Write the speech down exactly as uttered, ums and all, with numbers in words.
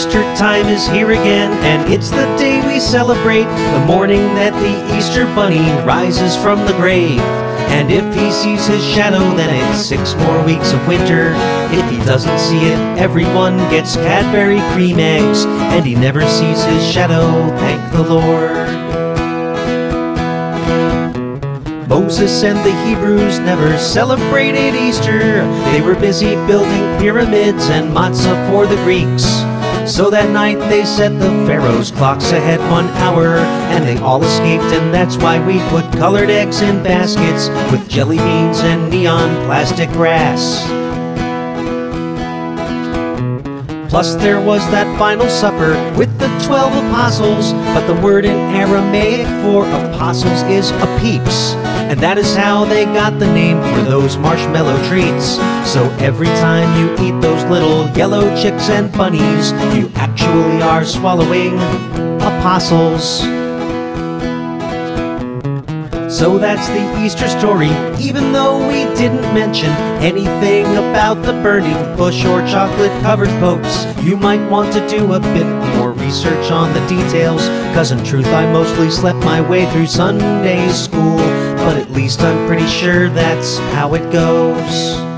Easter time is here again, and it's the day we celebrate, the morning that the Easter Bunny rises from the grave. And if he sees his shadow, then it's six more weeks of winter. If he doesn't see it, everyone gets Cadbury cream eggs, and he never sees his shadow, thank the Lord. Moses and the Hebrews never celebrated Easter. They were busy building pyramids and matzah for the Greeks. So that night they set the Pharaoh's clocks ahead one hour, and they all escaped, and that's why we put colored eggs in baskets with jelly beans and neon plastic grass. Plus there was that final supper with the twelve apostles, but the word in Aramaic for apostles is apeeps, and that is how they got the name for those marshmallow treats. So every time you eat those little yellow chicks and bunnies, you actually are swallowing apostles. So that's the Easter story, even though we didn't mention anything about the burning bush or chocolate-covered popes. You might want to do a bit more research on the details, cause in truth I mostly slept my way through Sunday school, but at least I'm pretty sure that's how it goes.